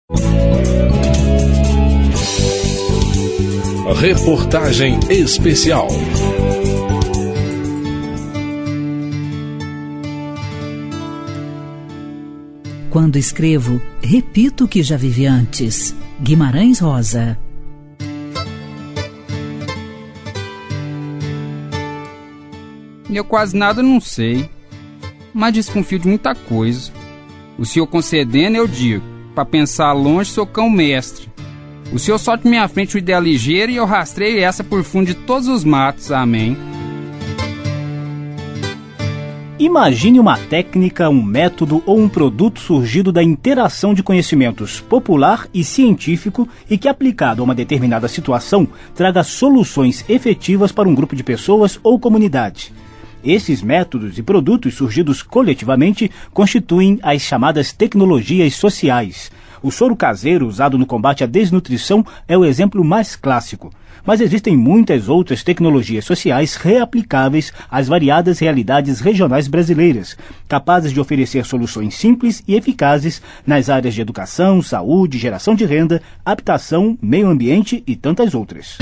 Reportagem especial. Quando escrevo, repito o que já vivi antes. Guimarães Rosa. Eu quase nada não sei, mas desconfio de muita coisa. O senhor concedendo, eu digo, pra pensar longe sou cão mestre. O senhor solte minha frente uma ideia ligeira e eu rastreio essa por fundo de todos os matos, amém. Imagine uma técnica, um método ou um produto surgido da interação de conhecimentos popular e científico e que, aplicado a uma determinada situação, traga soluções efetivas para um grupo de pessoas ou comunidade. Esses métodos e produtos surgidos coletivamente constituem as chamadas tecnologias sociais. O soro caseiro usado no combate à desnutrição é o exemplo mais clássico. Mas existem muitas outras tecnologias sociais reaplicáveis às variadas realidades regionais brasileiras, capazes de oferecer soluções simples e eficazes nas áreas de educação, saúde, geração de renda, habitação, meio ambiente e tantas outras.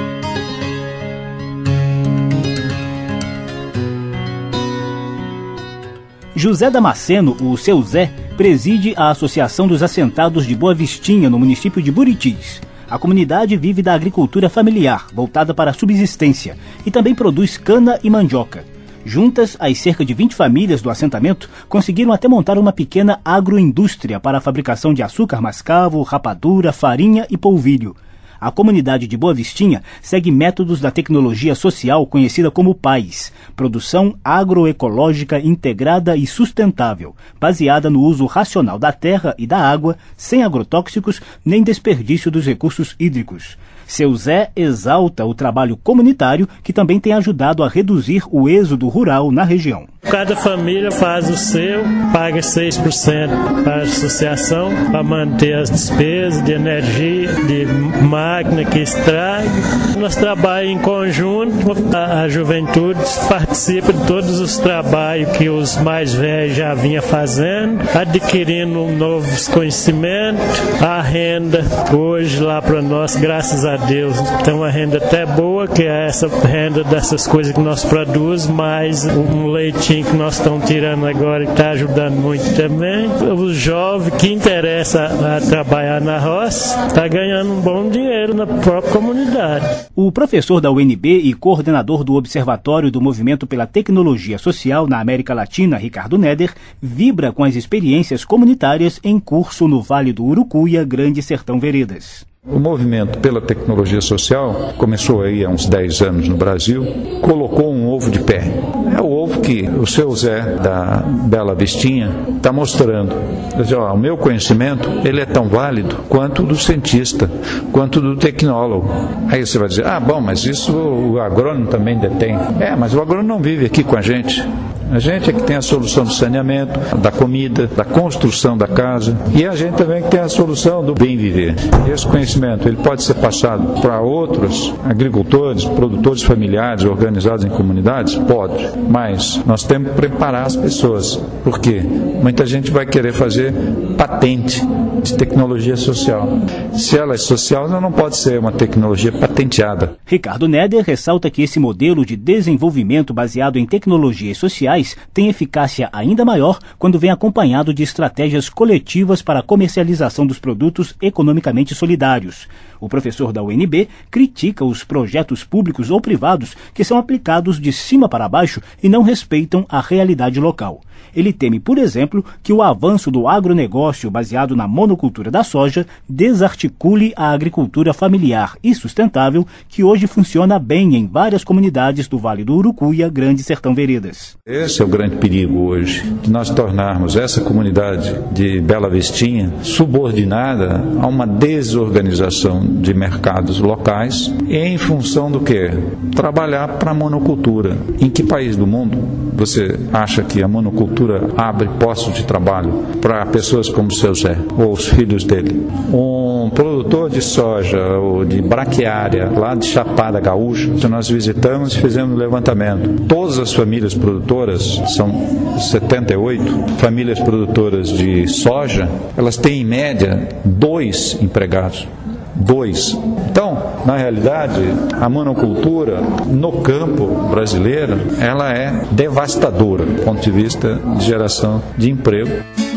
José Damasceno, o seu Zé, preside a Associação dos Assentados de Boa Vistinha, no município de Buritis. A comunidade vive da agricultura familiar, voltada para a subsistência, e também produz cana e mandioca. Juntas, as cerca de 20 famílias do assentamento conseguiram até montar uma pequena agroindústria para a fabricação de açúcar mascavo, rapadura, farinha e polvilho. A comunidade de Boa Vistinha segue métodos da tecnologia social conhecida como PAIS, Produção Agroecológica Integrada e Sustentável, baseada no uso racional da terra e da água, sem agrotóxicos nem desperdício dos recursos hídricos. Seu Zé exalta o trabalho comunitário que também tem ajudado a reduzir o êxodo rural na região. Cada família faz o seu, paga 6% para a associação para manter as despesas de energia, de máquina que extrai. Nós trabalhamos em conjunto, a juventude participa de todos os trabalhos que os mais velhos já vinham fazendo, adquirindo novos conhecimentos. A renda hoje lá para nós, graças a Deus, tem uma renda até boa, que é essa renda dessas coisas que nós produzimos, mais um leitinho que nós estamos tirando agora que está ajudando muito também. O jovem que interessa a trabalhar na roça está ganhando um bom dinheiro na própria comunidade. O professor da UNB e coordenador do Observatório do Movimento pela Tecnologia Social na América Latina, Ricardo Neder, vibra com as experiências comunitárias em curso no Vale do Urucuia, Grande Sertão Veredas. O movimento pela tecnologia social começou aí há uns 10 anos no Brasil, colocou um ovo de pé. É o ovo que o seu Zé da Bela Vistinha está mostrando. O meu conhecimento ele é tão válido quanto o do cientista, quanto do tecnólogo. Aí você vai dizer, bom, mas isso o agrônomo também detém. Mas o agrônomo não vive aqui com a gente. A gente é que tem a solução do saneamento, da comida, da construção da casa, e a gente também que tem a solução do bem viver. Esse conhecimento ele pode ser passado para outros agricultores, produtores familiares organizados em comunidades? Pode, mas nós temos que preparar as pessoas. Por quê? Muita gente vai querer fazer patente de tecnologia social. Se ela é social, ela não pode ser uma tecnologia patenteada. Ricardo Neder ressalta que esse modelo de desenvolvimento baseado em tecnologias sociais tem eficácia ainda maior quando vem acompanhado de estratégias coletivas para a comercialização dos produtos economicamente solidários. O professor da UNB critica os projetos públicos ou privados que são aplicados de cima para baixo e não respeitam a realidade local. Ele teme, por exemplo, que o avanço do agronegócio baseado na monocultura da soja desarticule a agricultura familiar e sustentável que hoje funciona bem em várias comunidades do Vale do Urucuia, Grande Sertão Veredas. Esse é o grande perigo hoje, de nós tornarmos essa comunidade de Bela Vistinha subordinada a uma desorganização de mercados locais em função do quê? Trabalhar para a monocultura. Em que país do mundo você acha que a monocultura abre postos de trabalho para pessoas como o seu Zé ou os filhos dele. Um produtor de soja ou de braquiária lá de Chapada Gaúcha, nós visitamos e fizemos um levantamento. Todas as famílias produtoras, são 78 famílias produtoras de soja, elas têm em média 2 empregados. 2. Então, na realidade, a monocultura no campo brasileiro, ela é devastadora do ponto de vista de geração de emprego.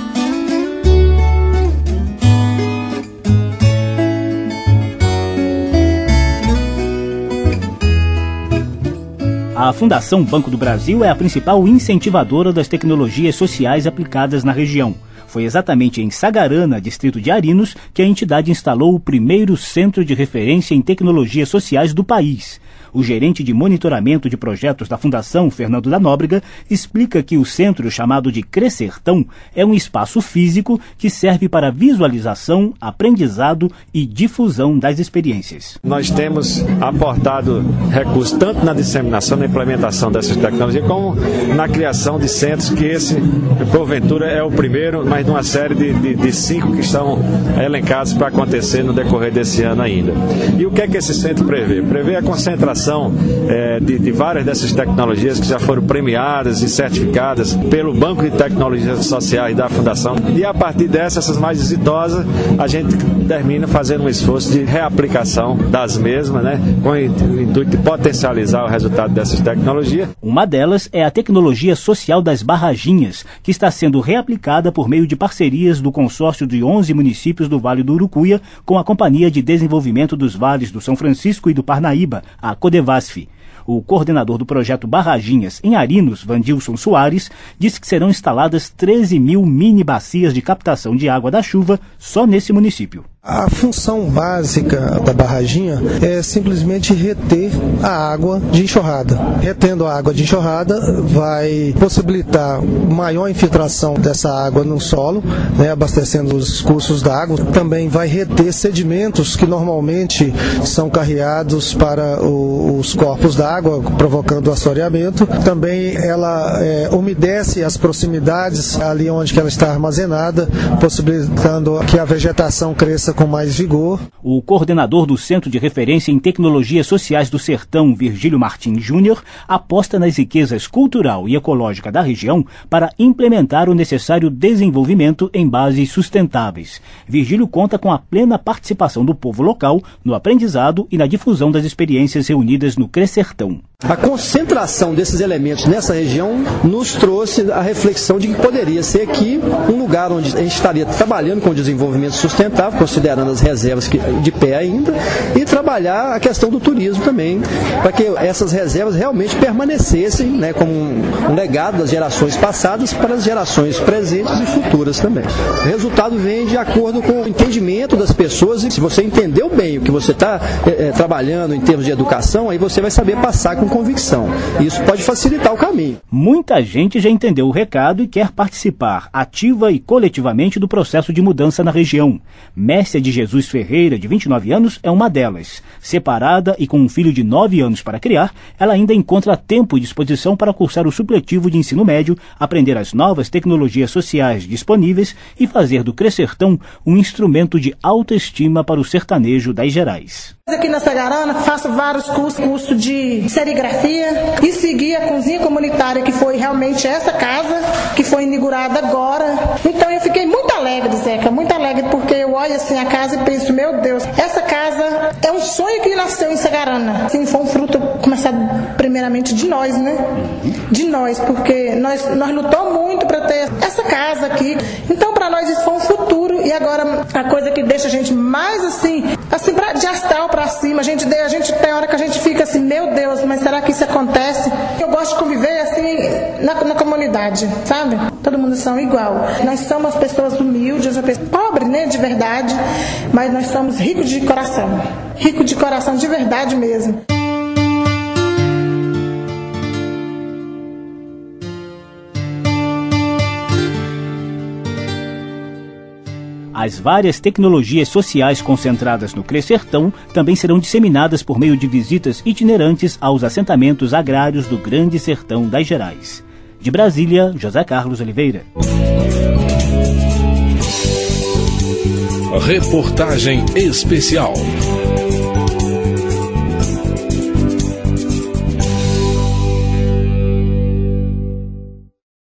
A Fundação Banco do Brasil é a principal incentivadora das tecnologias sociais aplicadas na região. Foi exatamente em Sagarana, distrito de Arinos, que a entidade instalou o primeiro centro de referência em tecnologias sociais do país. O gerente de monitoramento de projetos da Fundação, Fernando da Nóbrega, explica que o centro, chamado de Crescertão, é um espaço físico que serve para visualização, aprendizado e difusão das experiências. Nós temos aportado recursos tanto na disseminação, na implementação dessas tecnologias, como na criação de centros, que esse, porventura, é o primeiro, mas de uma série de 5 que estão elencados para acontecer no decorrer desse ano ainda. E o que é que esse centro prevê? Prevê a concentração de várias dessas tecnologias que já foram premiadas e certificadas pelo Banco de Tecnologias Sociais da Fundação. E a partir dessas, essas mais exitosas, a gente termina fazendo um esforço de reaplicação das mesmas, né, com o intuito de potencializar o resultado dessas tecnologias. Uma delas é a tecnologia social das barraginhas, que está sendo reaplicada por meio de parcerias do consórcio de 11 municípios do Vale do Urucuia com a Companhia de Desenvolvimento dos Vales do São Francisco e do Parnaíba, a Codevasf. O coordenador do projeto Barraginhas em Arinos, Vandilson Soares, disse que serão instaladas 13 mil mini-bacias de captação de água da chuva só nesse município. A função básica da barraginha é simplesmente reter a água de enxurrada. Retendo a água de enxurrada vai possibilitar maior infiltração dessa água no solo, né, abastecendo os cursos d'água. Também vai reter sedimentos que normalmente são carreados para os corpos d'água, provocando assoreamento. Também ela umedece as proximidades ali onde ela está armazenada, possibilitando que a vegetação cresça com mais vigor. O coordenador do Centro de Referência em Tecnologias Sociais do Sertão, Virgílio Martins Júnior, aposta nas riquezas cultural e ecológica da região para implementar o necessário desenvolvimento em bases sustentáveis. Virgílio conta com a plena participação do povo local no aprendizado e na difusão das experiências reunidas no Crescertão. A concentração desses elementos nessa região nos trouxe a reflexão de que poderia ser aqui um lugar onde a gente estaria trabalhando com o desenvolvimento sustentável, considerando as reservas de pé ainda, e trabalhar a questão do turismo também, para que essas reservas realmente permanecessem, né, como um legado das gerações passadas para as gerações presentes e futuras também. O resultado vem de acordo com o entendimento das pessoas, e se você entendeu bem o que você está trabalhando em termos de educação, aí você vai saber passar com convicção. Isso pode facilitar o caminho. Muita gente já entendeu o recado e quer participar ativa e coletivamente do processo de mudança na região. Mércia de Jesus Ferreira, de 29 anos, é uma delas. Separada e com um filho de 9 anos para criar, ela ainda encontra tempo e disposição para cursar o supletivo de ensino médio, aprender as novas tecnologias sociais disponíveis e fazer do Crescertão um instrumento de autoestima para o sertanejo das Gerais. Aqui na Sagarana, faço vários curso de serigrafia e segui a cozinha comunitária, que foi realmente essa casa, que foi inaugurada agora. Então eu fiquei muito alegre, Zeca, muito alegre, porque eu olho assim a casa e penso, meu Deus, essa casa é um sonho que nasceu em Sagarana. Assim, foi um fruto, começado primeiramente de nós, né? De nós, porque nós lutamos muito para ter essa casa aqui. Então para nós isso foi um futuro, e agora a coisa que deixa a gente mais assim de astral para cima, a gente tem hora que a gente fica assim, meu Deus, mas será que isso acontece? Eu gosto de conviver assim na comunidade, sabe? Todo mundo são igual. Nós somos pessoas humildes, pobres, né, de verdade, mas nós somos ricos de coração de verdade mesmo. As várias tecnologias sociais concentradas no Crescertão também serão disseminadas por meio de visitas itinerantes aos assentamentos agrários do Grande Sertão das Gerais. De Brasília, José Carlos Oliveira. Reportagem especial.